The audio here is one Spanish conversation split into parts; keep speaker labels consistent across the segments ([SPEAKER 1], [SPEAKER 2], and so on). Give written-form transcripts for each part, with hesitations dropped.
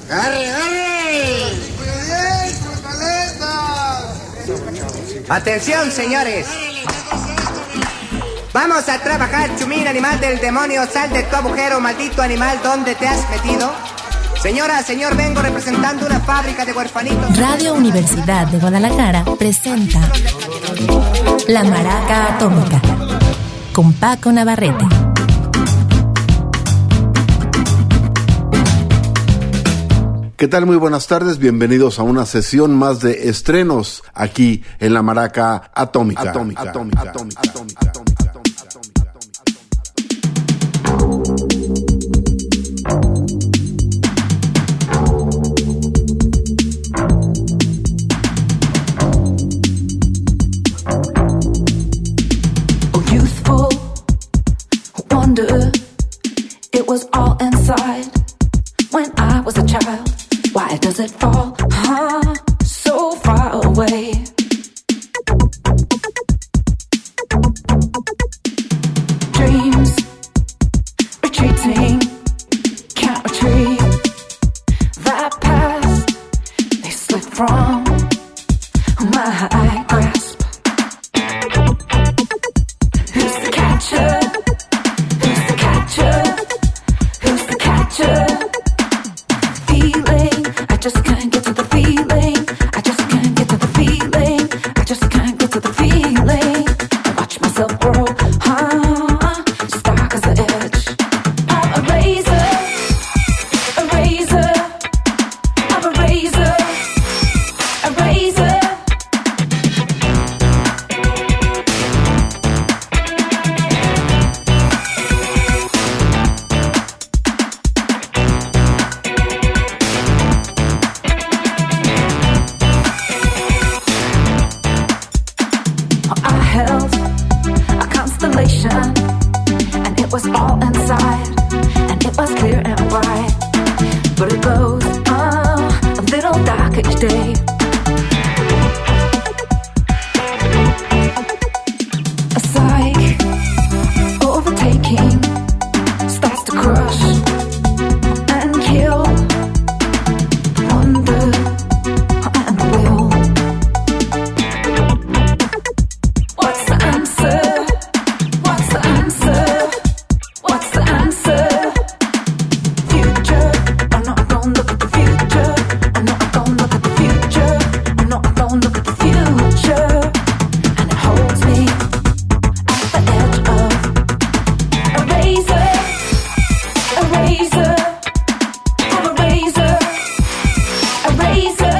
[SPEAKER 1] ¡Arre, arre!
[SPEAKER 2] Atención, señores. Vamos a trabajar, chumín, animal del demonio. Sal de tu agujero, maldito animal, ¿dónde te has metido? Señora, señor, vengo representando una fábrica de huerfanitos.
[SPEAKER 3] Radio Universidad de Guadalajara presenta La Maraca Atómica con Paco Navarrete.
[SPEAKER 4] ¿Qué tal? Muy buenas tardes, bienvenidos a una sesión más de estrenos aquí en La Maraca Atómica.
[SPEAKER 5] Youthful wonder, it was all inside when I was a child. Why does it fall so far away? Dreams retreating, can't retrieve that past. They slip from my grasp. Who's the catcher? Who's the catcher? Who's the catcher? I just can't get to the feeling. I just can't get to the feeling. I just can't get to the feeling. I watch myself grow, stark as the edge of a razor, a razor, of a razor, a razor. And it was all inside, and it was clear and bright, but it goes a little dark each day. A psych overtaking starts to crush and kill the wonder and the will. What's the answer? What's the answer? What's the answer? Future. Oh no, I don't look at the future. Oh no, I don't look at the future. Oh no, I don't look at the future. And it holds me at the edge of a razor, a razor, of a razor, a razor.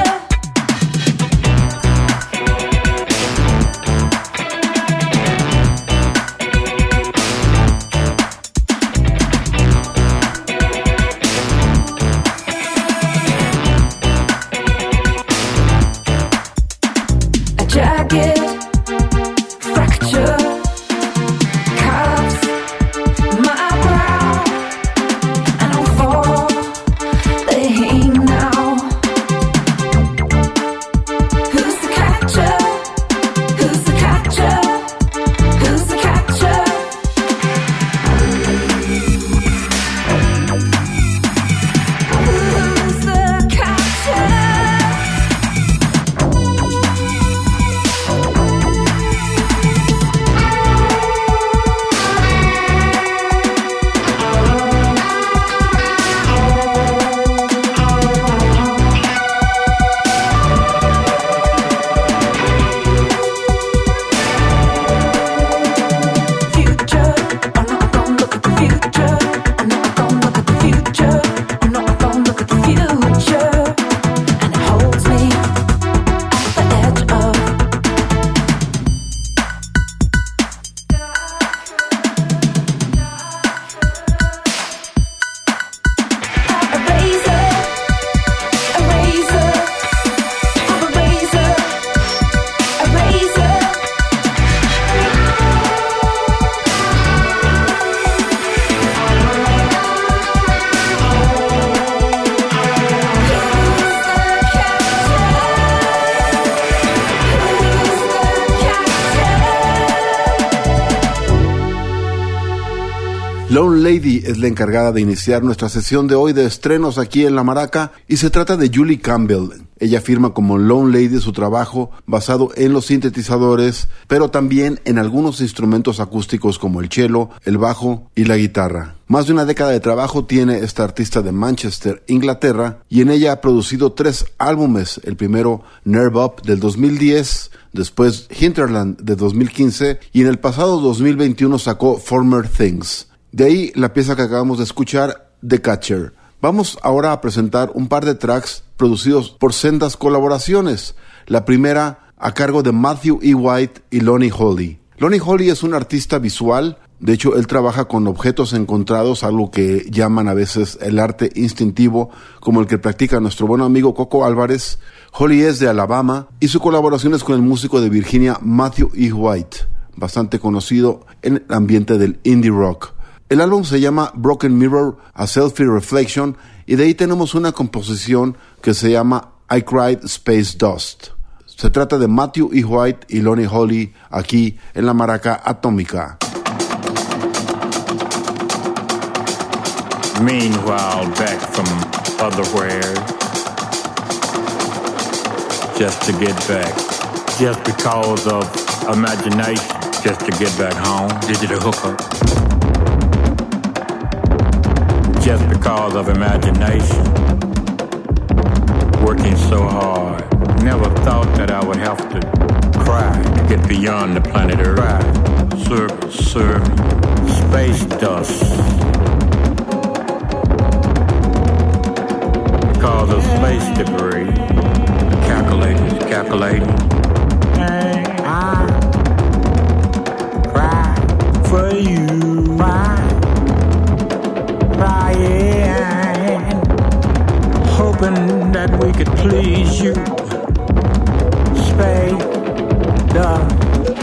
[SPEAKER 5] Jagged fracture carves my brow, and I'm falling now. Who's the catcher? Who's the catcher? Who's the catcher? Who's the catcher?
[SPEAKER 4] Lone Lady es la encargada de iniciar nuestra sesión de hoy de estrenos aquí en La Maraca y se trata de Julie Campbell. Ella firma como Lone Lady su trabajo basado en los sintetizadores, pero también en algunos instrumentos acústicos como el cello, el bajo y la guitarra. Más de una década de trabajo tiene esta artista de Manchester, Inglaterra, y en ella ha producido 3 álbumes. El primero, Nerve Up, del 2010, después Hinterland, de 2015, y en el pasado 2021 sacó Former Things. De ahí la pieza que acabamos de escuchar, The Catcher. Vamos ahora a presentar un par de tracks producidos por sendas colaboraciones. La primera a cargo de Matthew E. White y Lonnie Holley. Lonnie Holley es un artista visual. De hecho, él trabaja con objetos encontrados, algo que llaman a veces el arte instintivo, como el que practica nuestro buen amigo Coco Álvarez. Holley es de Alabama y su colaboración es con el músico de Virginia Matthew E. White, bastante conocido en el ambiente del indie rock. El álbum se llama Broken Mirror, A Selfie Reflection, y de ahí tenemos una composición que se llama I Cried Space Dust. Se trata de Matthew E. White y Lonnie Holley aquí en La Maraca Atómica.
[SPEAKER 6] Meanwhile, back from otherwhere, just to get back, just because of imagination, just to get back home, digital hookup. Just because of imagination, working so hard, never thought that I would have to cry to get beyond the planet Earth. Cry, serve me, space dust. Because of space debris, calculating. I cry for you, crying, hoping that we could please you. Space dust,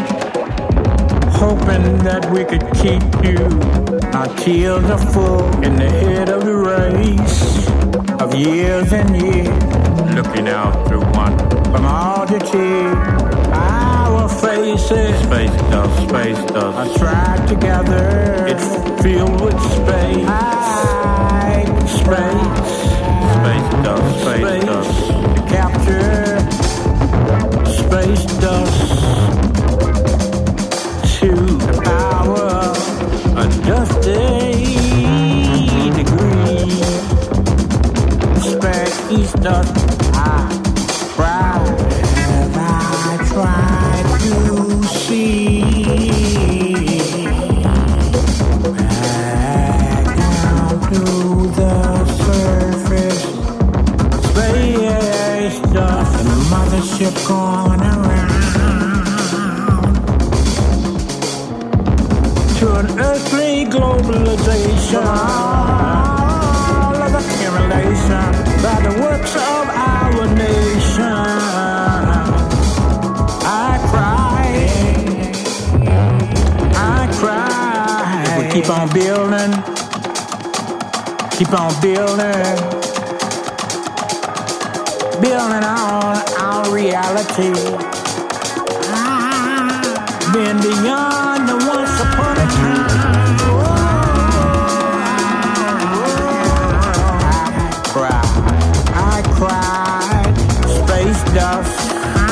[SPEAKER 6] hoping that we could keep you. Our tears are full in the head of the race of years and years, looking out through one from all the tears. Our faces, space dust, are tied together. It's filled with space. Space dust. To capture space dust to the power of dusty degree. Space dust. I try to see back down to the surface. Space dust and the mothership going around to an earthly globalization. All of accumulation by the works of our nation. I cry. Keep on building, building on our reality. Been beyond the once upon a time. I cried, space dust,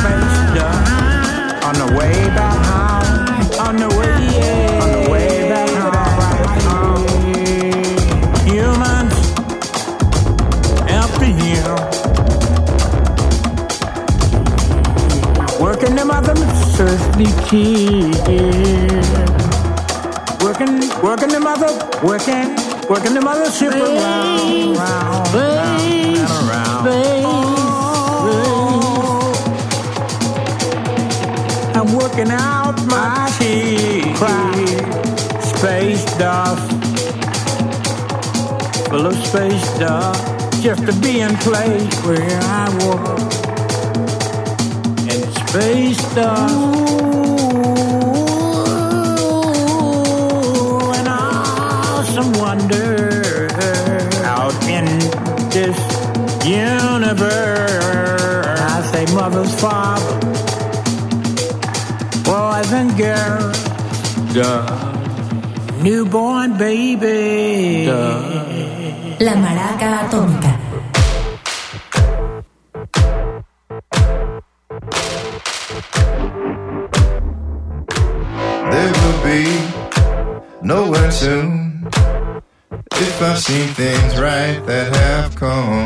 [SPEAKER 6] on the way back home, on the way back home. Humans, after you, working them other thirsty kids, working them other ship around. I'm working out my teeth. Space dust, full of space dust, just to be in place where I was. And space dust, an awesome wonder out in this universe. I say mother's father, boys and girls, newborn baby.
[SPEAKER 3] La Maraca Atómica.
[SPEAKER 7] There will be nowhere soon if I've seen things right that have come.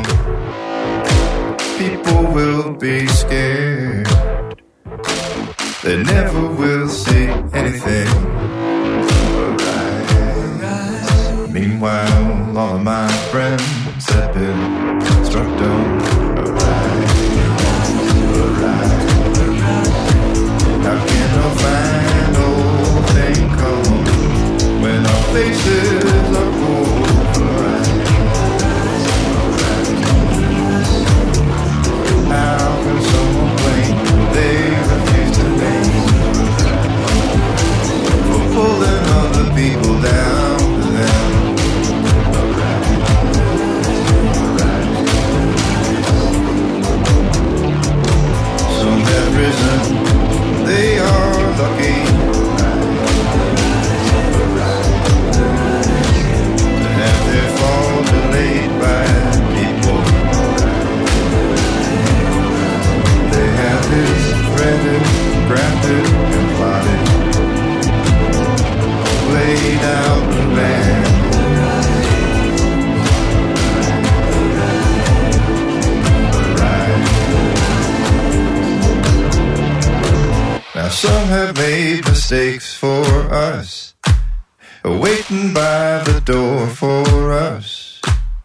[SPEAKER 7] People will be scared. They never will see anything. Alright. Meanwhile, all of my friends have been struck dumb. Alright. How can a fine old thing come when our faces are cold? How can someone blame they refuse to name for pulling other people down to them? Some have risen, they are lucky to have their fall delayed by people. They have this threaded, crafted, and plotted, laid out the land. Now some have made mistakes for us, waiting by the door for us.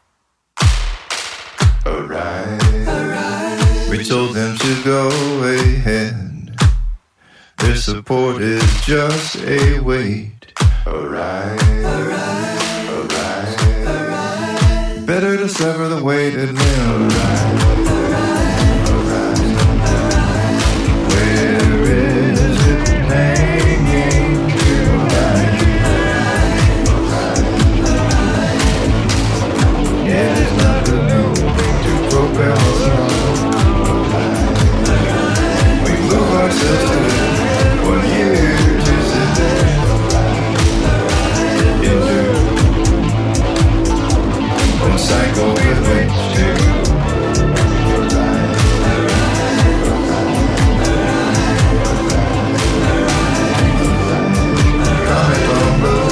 [SPEAKER 7] Alright. We told them to go ahead. Their support is just a wait. Alright. Better to sever the weighted limb. Where is it hanging tonight? It is not the new to propel us on. We move ourselves to it 1 year to sit there. Endure one cycle with which to comment on blue.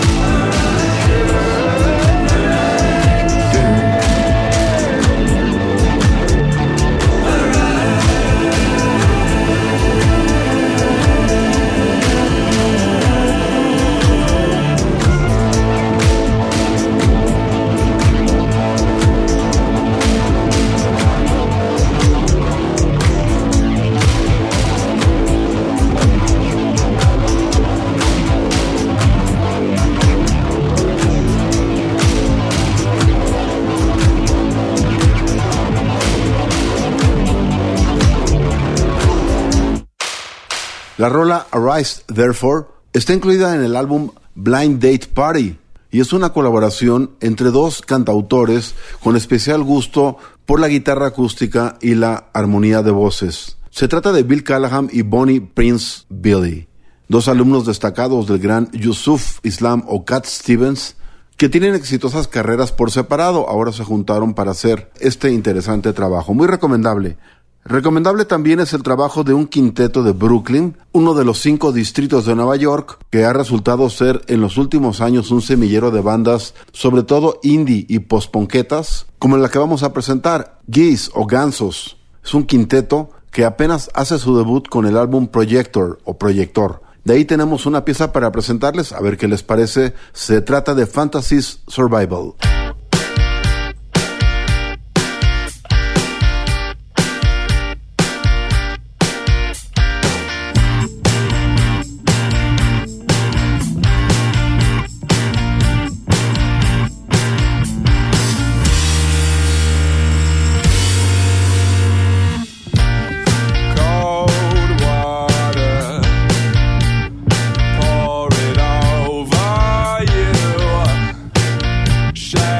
[SPEAKER 4] La rola Arise Therefore está incluida en el álbum Blind Date Party y es una colaboración entre dos cantautores con especial gusto por la guitarra acústica y la armonía de voces. Se trata de Bill Callahan y Bonnie Prince Billy, dos alumnos destacados del gran Yusuf Islam o Cat Stevens, que tienen exitosas carreras por separado. Ahora se juntaron para hacer este interesante trabajo, muy recomendable. Recomendable también es el trabajo de un quinteto de Brooklyn, uno de los 5 distritos de Nueva York, que ha resultado ser en los últimos años un semillero de bandas, sobre todo indie y post-punketas, como la que vamos a presentar, Geese o Gansos. Es un quinteto que apenas hace su debut con el álbum Projector o Proyector. De ahí tenemos una pieza para presentarles, a ver qué les parece. Se trata de Fantasy's Survival.
[SPEAKER 8] Shine.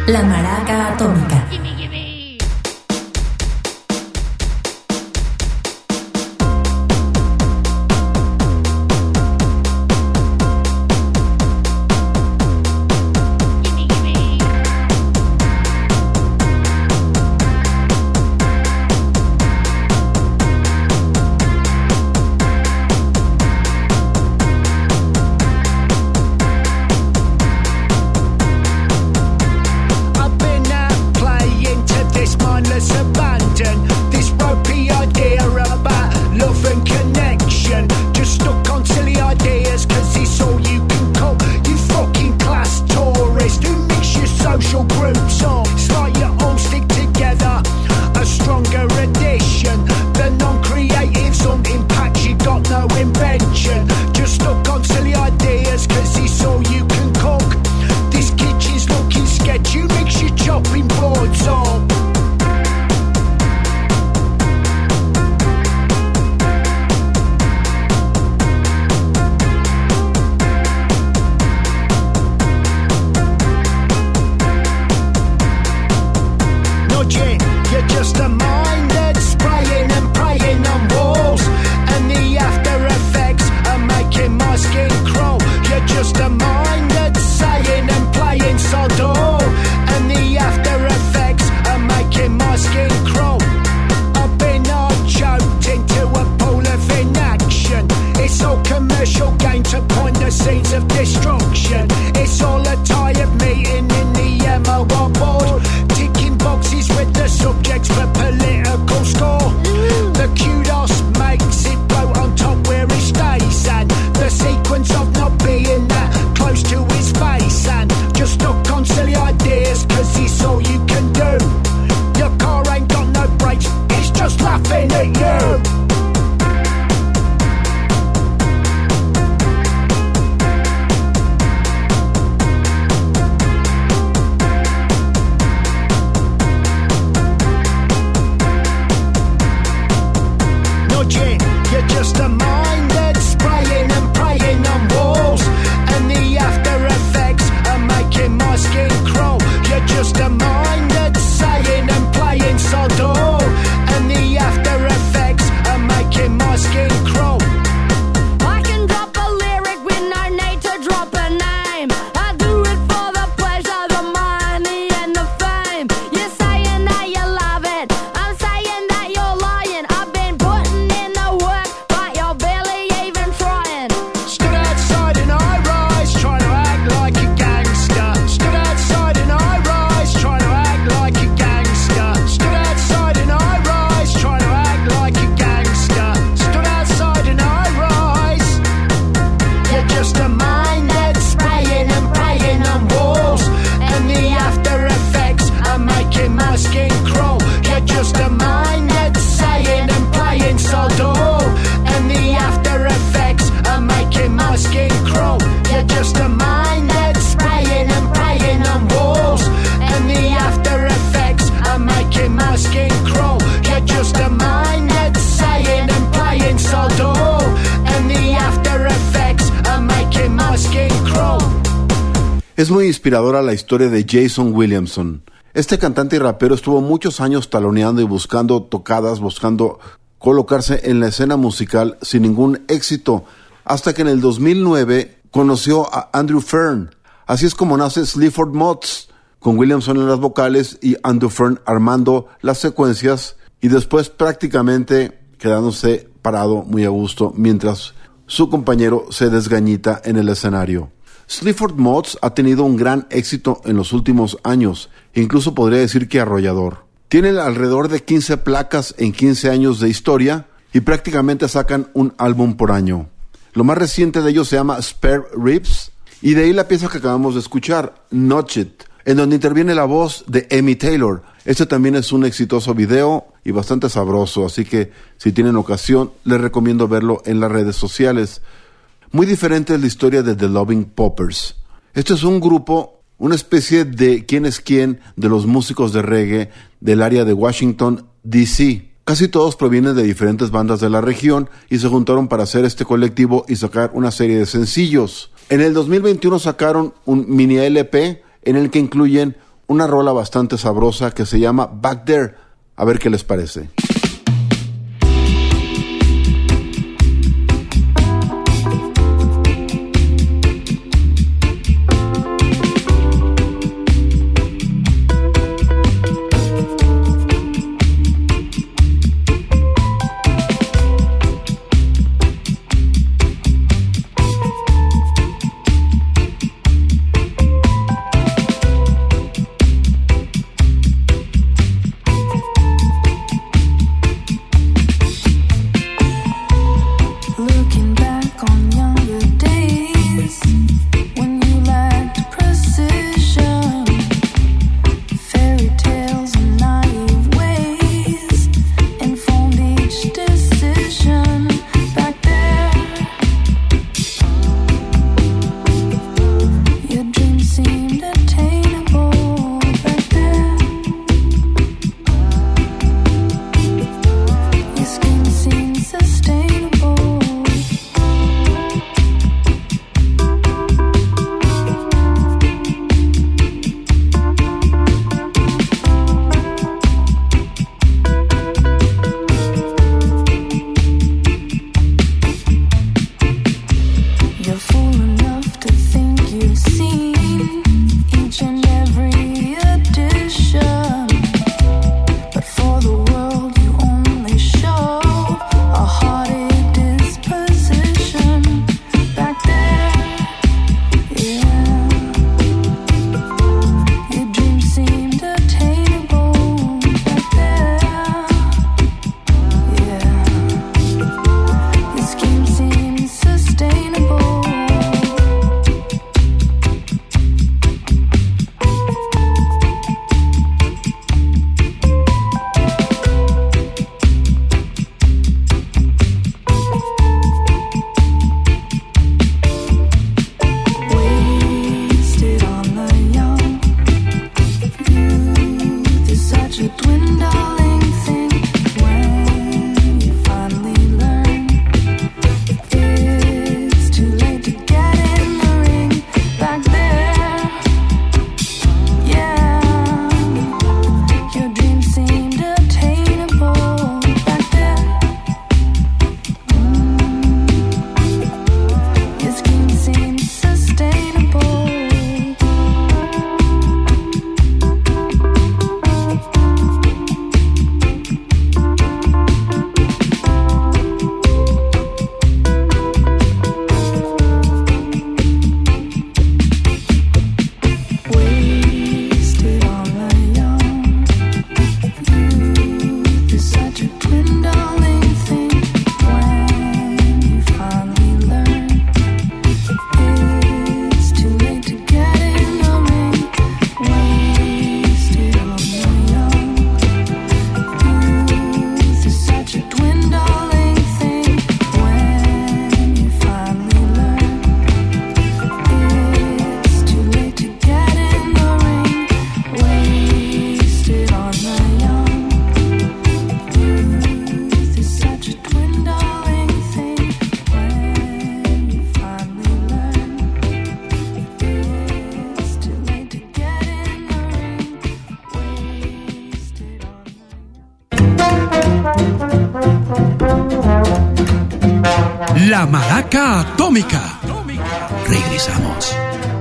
[SPEAKER 3] La Maraca Atómica.
[SPEAKER 4] Es muy inspiradora la historia de Jason Williamson. Este cantante y rapero estuvo muchos años taloneando y buscando tocadas, buscando colocarse en la escena musical sin ningún éxito, hasta que en el 2009 conoció a Andrew Fern. Así es como nace Sleaford Mods, con Williamson en las vocales y Andrew Fern armando las secuencias y después prácticamente quedándose parado muy a gusto mientras su compañero se desgañita en el escenario. Sleaford Mods ha tenido un gran éxito en los últimos años, incluso podría decir que arrollador. Tienen alrededor de 15 placas en 15 años de historia y prácticamente sacan un álbum por año. Lo más reciente de ellos se llama Spare Ribs y de ahí la pieza que acabamos de escuchar, Notch It, en donde interviene la voz de Amy Taylor. Este también es un exitoso video y bastante sabroso, así que si tienen ocasión les recomiendo verlo en las redes sociales. Muy diferente es la historia de The Loving Poppers. Este es un grupo, una especie de quién es quién de los músicos de reggae del área de Washington, D.C. Casi todos provienen de diferentes bandas de la región y se juntaron para hacer este colectivo y sacar una serie de sencillos. En el 2021 sacaron un mini LP en el que incluyen una rola bastante sabrosa que se llama Back There. A ver qué les parece.
[SPEAKER 8] La Maraca Atómica. Regresamos.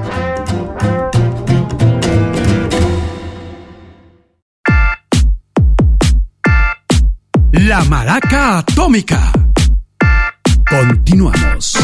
[SPEAKER 8] La Maraca Atómica. Continuamos.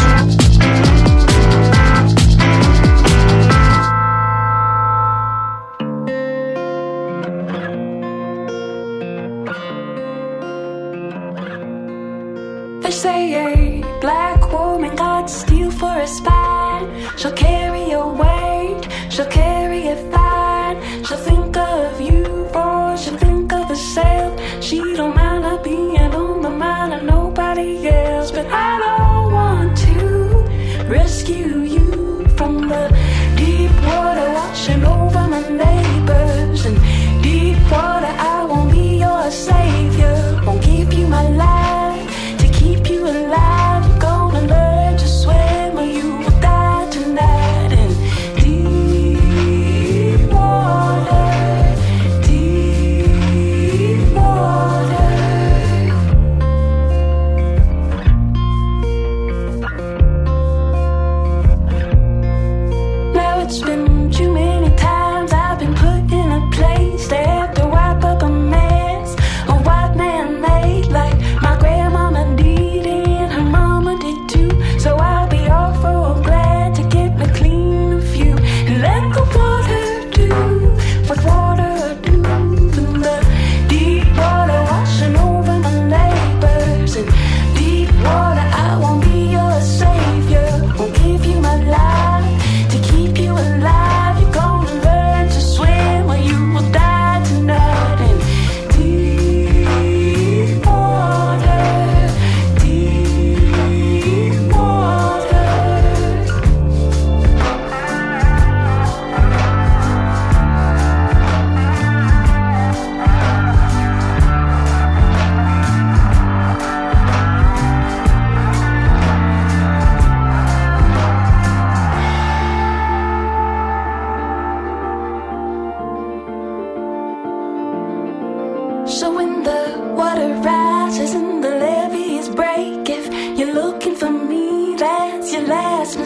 [SPEAKER 5] They say a black woman got steel for a spine. She'll carry your weight, she'll carry it fine. She'll think of you or she'll think of herself. She don't mind not being on the mind of nobody else. But I don't want to rescue you from the deep water washing over my neighbors. And deep water, I won't be your savior. Won't give you my life keep you alive. You're gonna learn to swim or you will die tonight. And deep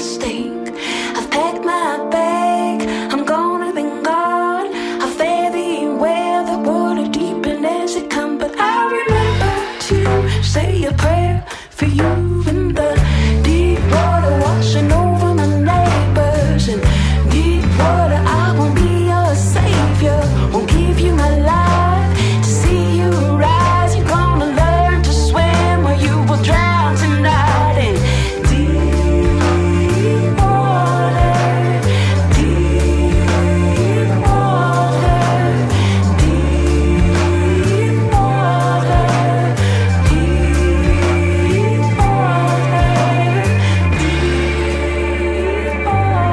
[SPEAKER 5] mistake. I've packed my bag, I'm gonna be gone. I fare thee where the water deepen as it come. But I remember to say a prayer for you in the deep water washing over my neighbors. And deep water, I won't be your savior, won't give you my life to see you rise. You're gonna learn to swim or you will drown tonight. And deep water, deep water, deep water, deep water, deep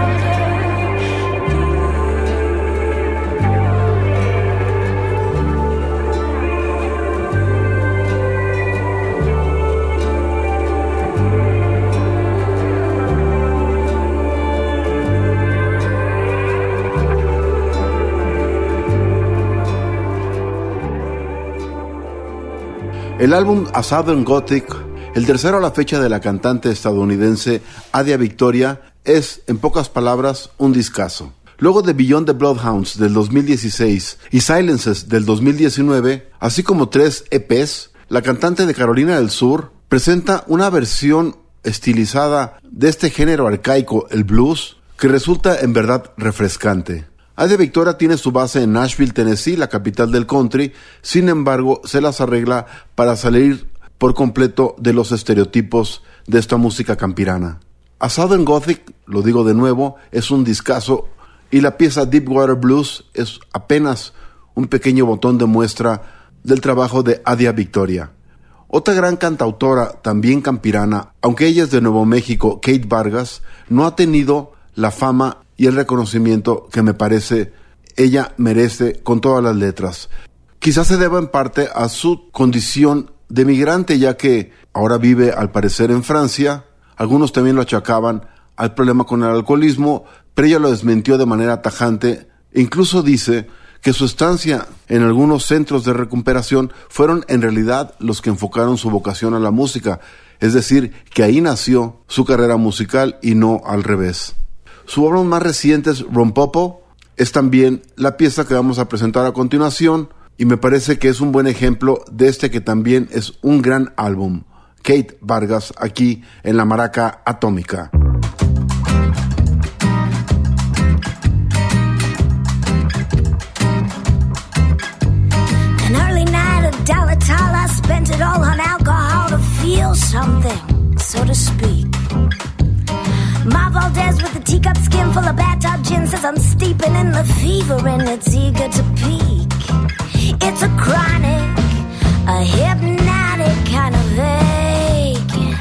[SPEAKER 4] El álbum A Southern Gothic, el tercero a la fecha de la cantante estadounidense Adia Victoria, es, en pocas palabras, un discazo. Luego de Beyond the Bloodhounds del 2016 y Silences del 2019, así como 3 EPs, la cantante de Carolina del Sur presenta una versión estilizada de este género arcaico, el blues, que resulta en verdad refrescante. Adia Victoria tiene su base en Nashville, Tennessee, la capital del country. Sin embargo, se las arregla para salir por completo de los estereotipos de esta música campirana. A Southern Gothic, lo digo de nuevo, es un discazo, y la pieza Deepwater Blues es apenas un pequeño botón de muestra del trabajo de Adia Victoria. Otra gran cantautora, también campirana, aunque ella es de Nuevo México, Kate Vargas, no ha tenido la fama y el reconocimiento que me parece ella merece con todas las letras. Quizás se deba en parte a su condición de migrante, ya que ahora vive al parecer en Francia. Algunos también lo achacaban al problema con el alcoholismo, pero ella lo desmintió de manera tajante. Incluso dice que su estancia en algunos centros de recuperación fueron en realidad los que enfocaron su vocación a la música, es decir, que ahí nació su carrera musical y no al revés. Su obra más reciente es Rompopo, es también la pieza que vamos a presentar a continuación, y me parece que es un buen ejemplo de este que también es un gran álbum. Kate Vargas, aquí en la Maraca Atómica.
[SPEAKER 9] An early night of Dalatala, I spent it all on alcohol to feel something, so to speak. Ma Valdez with a teacup skin full of bathtub gin says I'm steeping in the fever and it's eager to peak. It's a chronic, a hypnotic kind of ache.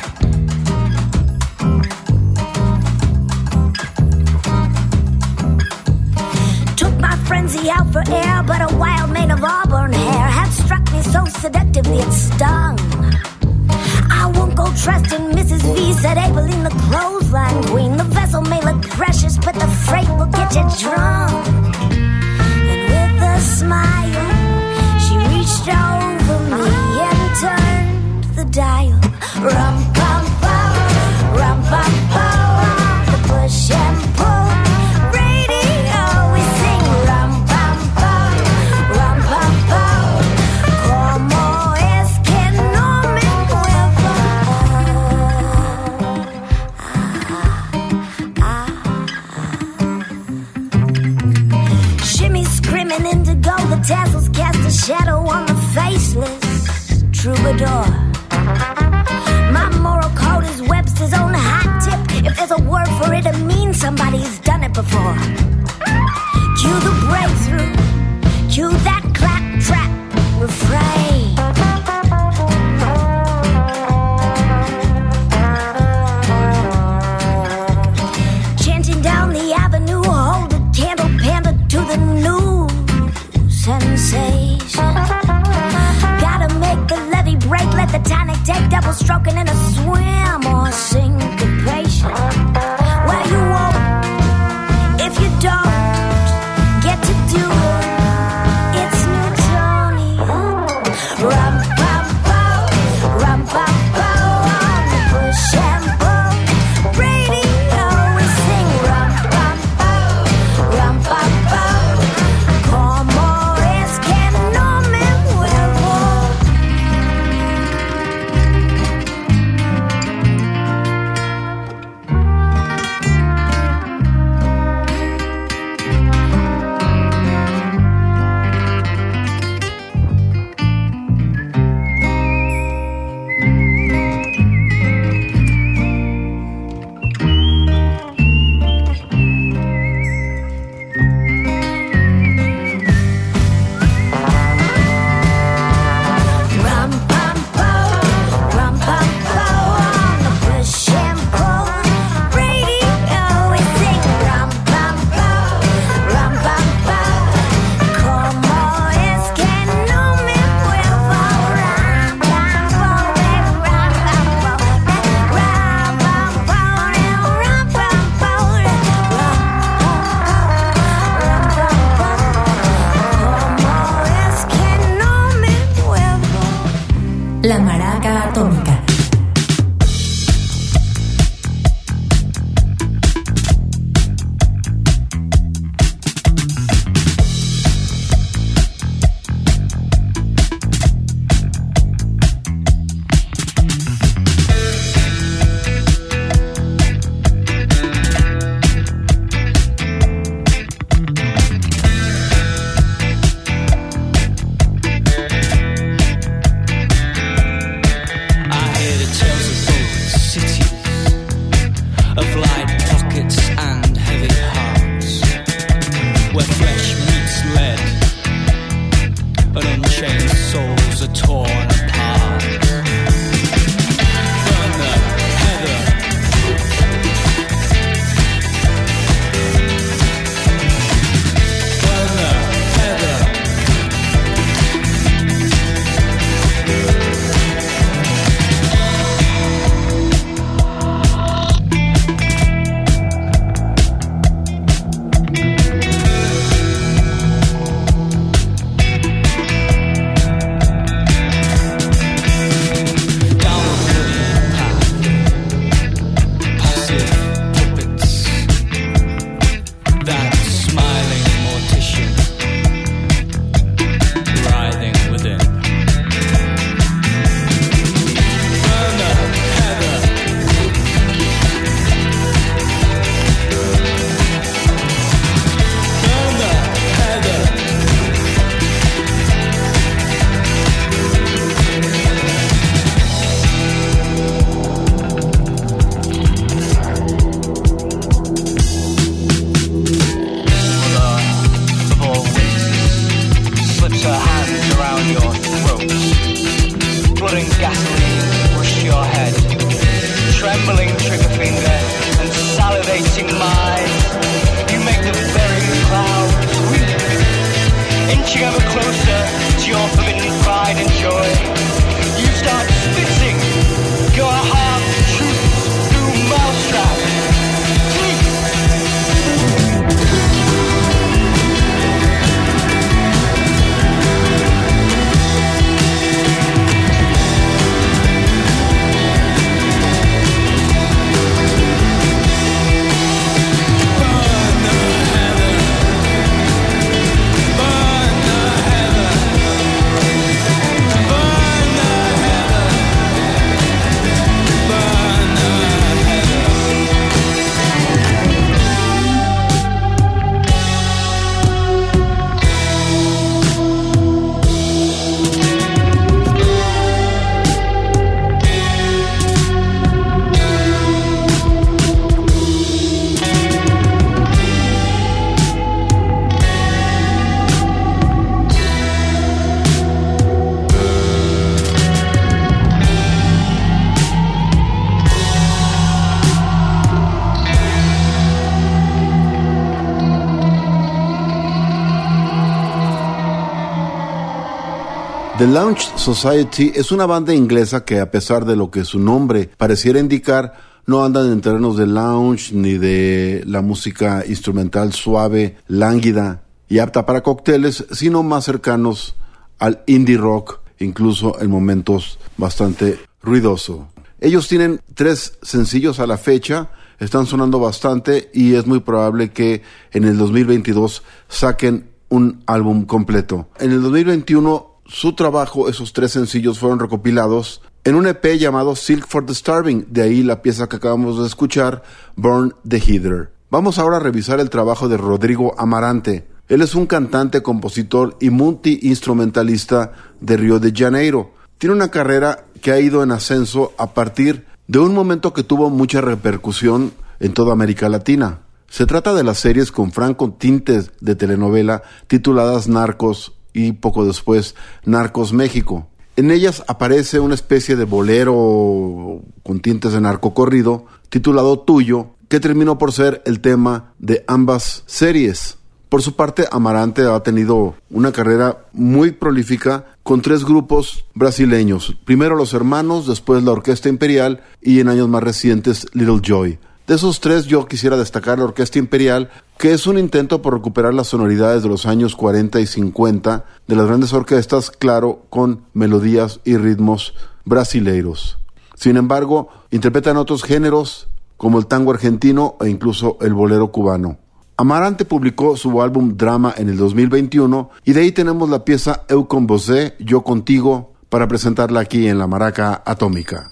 [SPEAKER 9] Took my frenzy out for air, but a wild mane of auburn hair had struck me so seductively it stung. I won't go trust in Mrs. V, said Aileen, the clothesline queen. The vessel may look precious, but the freight will get you drunk. And with a smile, she reached over me and turned the dial. Rum-pum-pum, rum-pum-pum, the push and pull. Radio, we sing rum-pum-pum, rum-pum-pum. Como es que no me Shimmy screaming indigo, the tassels cast a shadow on the faceless troubadour. My moral code is Webster's own hot tip. If there's a word for it, it means somebody's done it before. Cue the breakthrough, cue that clap-trap refrain. Chanting down the avenue, hold a candle, pander to the new sensation. Gotta make the levee break, let the tonic take, double stroking in a swim or syncopation. Well, you won't if you don't get to do it.
[SPEAKER 3] Atómica.
[SPEAKER 4] The Lounge Society es una banda inglesa que, a pesar de lo que su nombre pareciera indicar, no andan en terrenos de lounge ni de la música instrumental suave, lánguida y apta para cócteles, sino más cercanos al indie rock, incluso en momentos bastante ruidoso. Ellos tienen 3 sencillos a la fecha, están sonando bastante y es muy probable que en el 2022 saquen un álbum completo. En el 2021 su trabajo, esos 3 sencillos fueron recopilados en un EP llamado Silk for the Starving, de ahí la pieza que acabamos de escuchar, Burn the Heather. Vamos ahora a revisar el trabajo de Rodrigo Amarante. Él es un cantante, compositor y multi-instrumentalista de Río de Janeiro. Tiene una carrera que ha ido en ascenso a partir de un momento que tuvo mucha repercusión en toda América Latina. Se trata de las series con franco tintes de telenovela tituladas Narcos y poco después Narcos México. En ellas aparece una especie de bolero con tintes de narcocorrido titulado Tuyo, que terminó por ser el tema de ambas series. Por su parte, Amarante ha tenido una carrera muy prolífica con 3 grupos brasileños. Primero Los Hermanos, después la Orquesta Imperial y en años más recientes Little Joy. De esos tres yo quisiera destacar la Orquesta Imperial, que es un intento por recuperar las sonoridades de los años 40 y 50 de las grandes orquestas, claro, con melodías y ritmos brasileiros. Sin embargo, interpretan otros géneros como el tango argentino e incluso el bolero cubano. Amarante publicó su álbum Drama en el 2021 y de ahí tenemos la pieza Eu con Você, Yo Contigo, para presentarla aquí en la Maraca Atómica.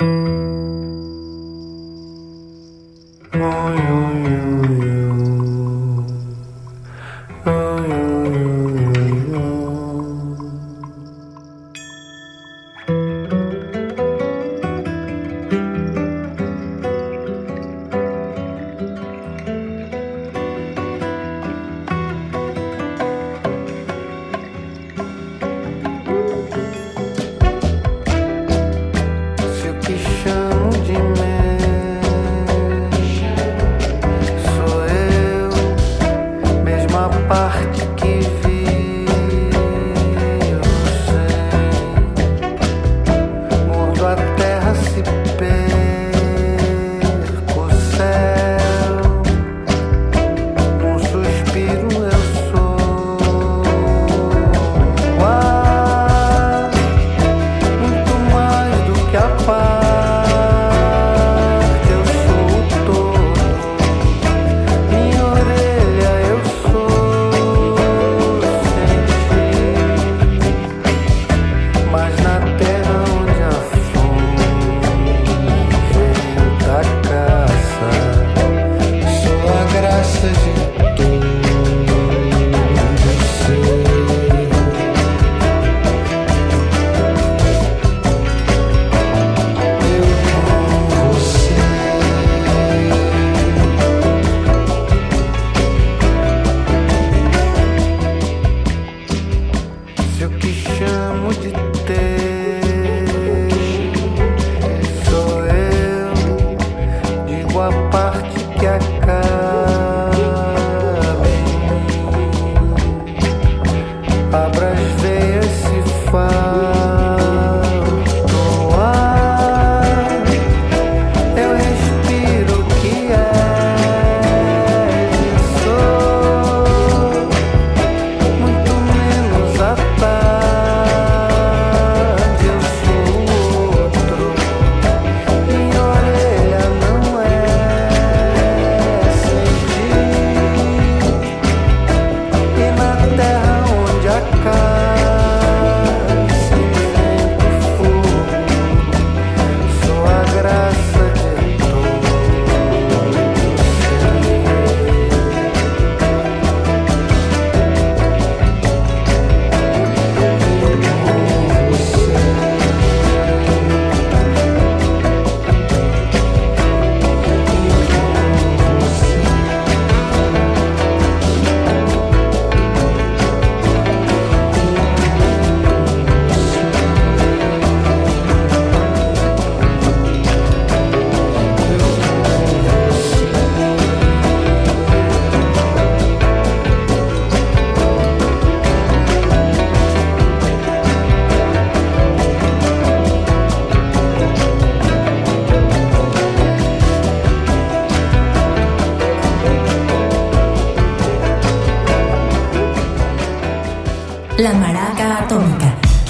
[SPEAKER 3] La Maraca Atómica.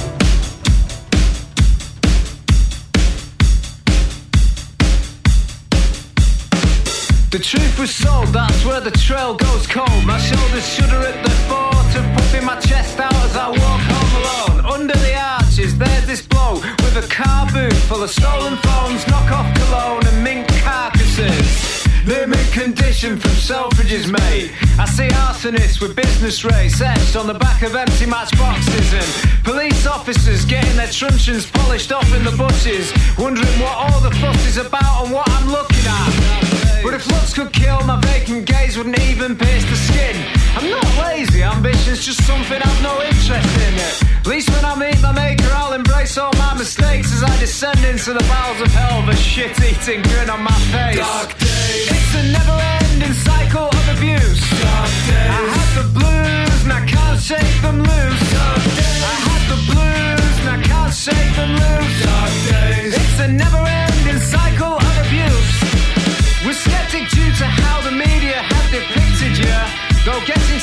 [SPEAKER 10] The truth was sold, that's where the trail goes cold. My shoulders shudder at the thought of puffing my chest out as I walk home alone. Under the arches, there's this bloke with a car boot full of stolen phones, knock-off cologne and mink carcasses. They're mid-condition from Selfridges, mate. I see arsonists with business rates etched on the back of empty matchboxes, and police officers getting their truncheons polished off in the bushes, wondering what all the fuss is about and what I'm looking at. But if looks could kill, my vacant gaze wouldn't even pierce the skin. I'm not lazy, ambition's just something I've no interest in. At least when I meet my maker, I'll embrace all my mistakes as I descend into the bowels of hell with a shit-eating grin on my face. Dark days. It's a never-ending cycle of abuse. Dark days. I had the blues and I can't shake them loose. Dark days. I had the blues and I can't shake them loose. Dark days. It's a never-ending cycle of abuse. With skeptic Jews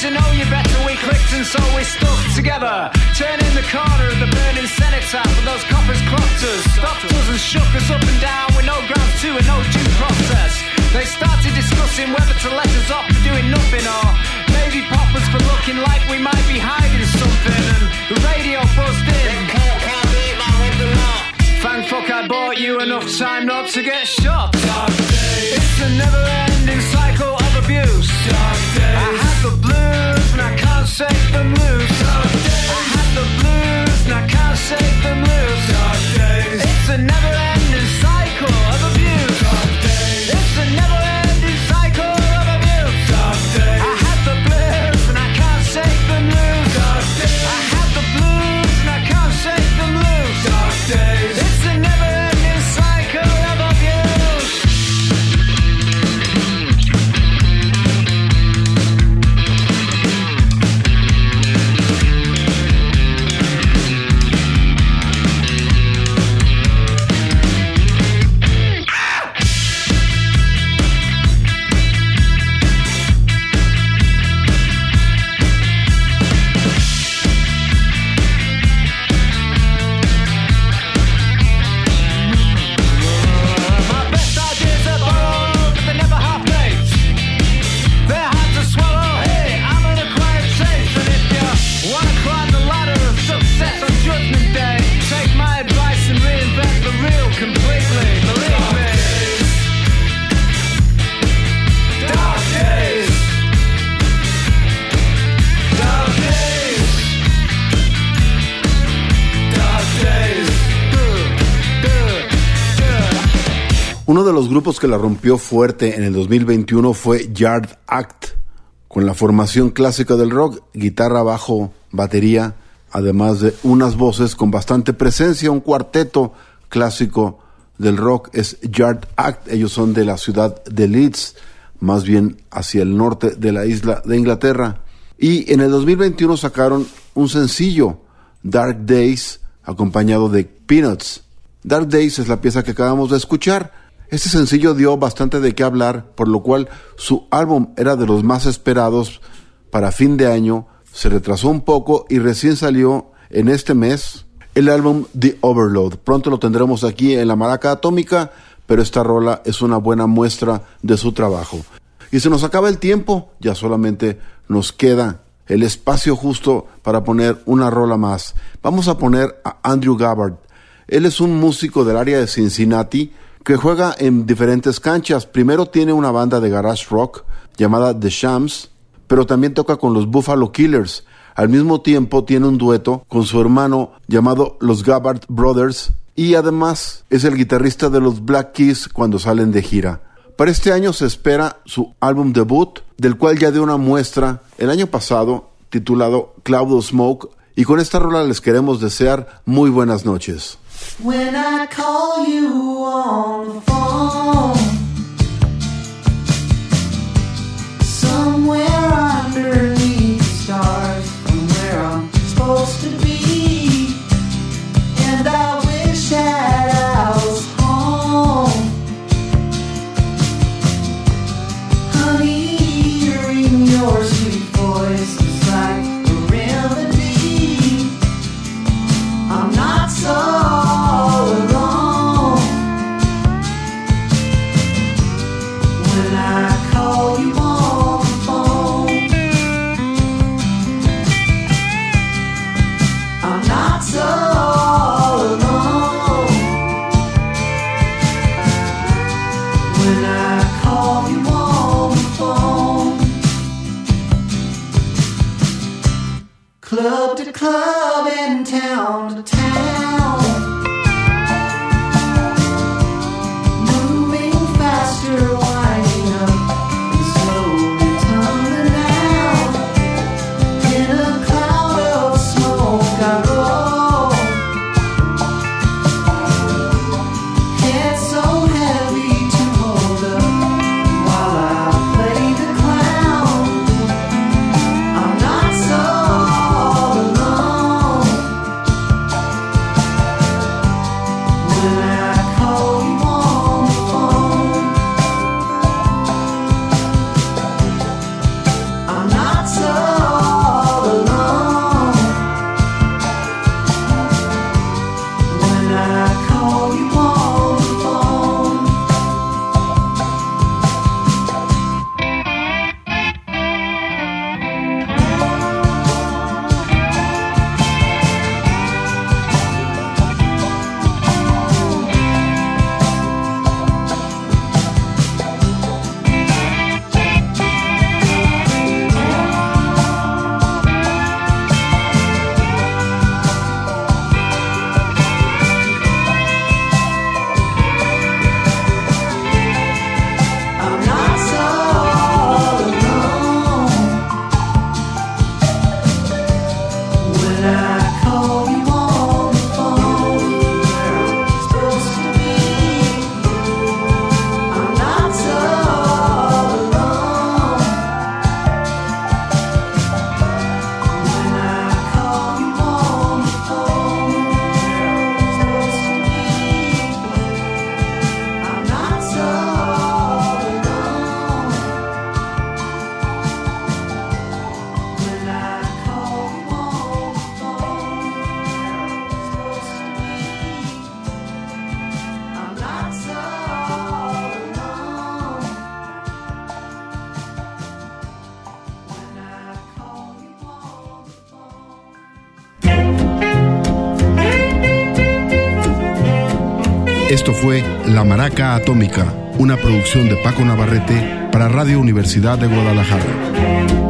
[SPEAKER 10] to know you better, we clicked and so we stuck together. Turning the corner of the burning cenotaph, and those coppers clocked us, stopped us and shook us up and down with no grounds to and no due process. They started discussing whether to let us off for doing nothing or maybe pop us for looking like we might be hiding something. And the radio buzzed in. Thank fuck I bought you enough time not to get shot. Dark days. It's a never-ending cycle of abuse. Dark days. I had the blues and I can't shake them loose. Dark days. I had the blues and I can't shake them loose. Dark days. It's a never-ending cycle of abuse. Dark days. It's a never-ending cycle of abuse. Dark days. I had the blues and I can't shake them loose. Dark days. I had the blues and I can't shake them loose. Dark days. It's a never-ending cycle of abuse. My best ideas are borrowed, but they're never half-baked. They're hard to swallow. Hey, I'm an acquired taste, and if you want to climb the ladder of success on Judgment Day, take my advice and reinvent the real completely. Believe me. Dark days. Dark days. Dark days.
[SPEAKER 4] Uno de los grupos que la rompió fuerte en el 2021 fue Yard Act, con la formación clásica del rock, guitarra, bajo, batería, además de unas voces con bastante presencia. Un cuarteto clásico del rock es Yard Act. Ellos son de la ciudad de Leeds, más bien hacia el norte de la isla de Inglaterra. Y en el 2021 sacaron un sencillo, Dark Days, acompañado de Peanuts. Dark Days es la pieza que acabamos de escuchar. Este sencillo dio bastante de qué hablar, por lo cual su álbum era de los más esperados para fin de año. Se retrasó un poco y recién salió en este mes el álbum The Overload. Pronto lo tendremos aquí en la Maraca Atómica, pero esta rola es una buena muestra de su trabajo. Y se nos acaba el tiempo, ya solamente nos queda el espacio justo para poner una rola más. Vamos a poner a Andrew Gabbard. Él es un músico del área de Cincinnati que juega en diferentes canchas. Primero tiene una banda de garage rock llamada The Shams, pero también toca con los Buffalo Killers. Al mismo tiempo tiene un dueto con su hermano llamado los Gabbard Brothers, y además es el guitarrista de los Black Keys cuando salen de gira. Para este año se espera su álbum debut, del cual ya dio una muestra el año pasado, titulado Cloud of Smoke, y con esta rola les queremos desear muy buenas noches.
[SPEAKER 5] When I call you on the phone, somewhere underneath the stars, from where I'm supposed to be, and I wish that I was home. Honey, hearing your sweet voice is like a remedy. I'm not so club to club and town to town, moving faster, winding up and slowly tumbling down. In a cloud of smoke I roll, head so heavy to hold up while I play the clown. I'm not so
[SPEAKER 4] Esto fue La Maraca Atómica, una producción de Paco Navarrete para Radio Universidad de Guadalajara.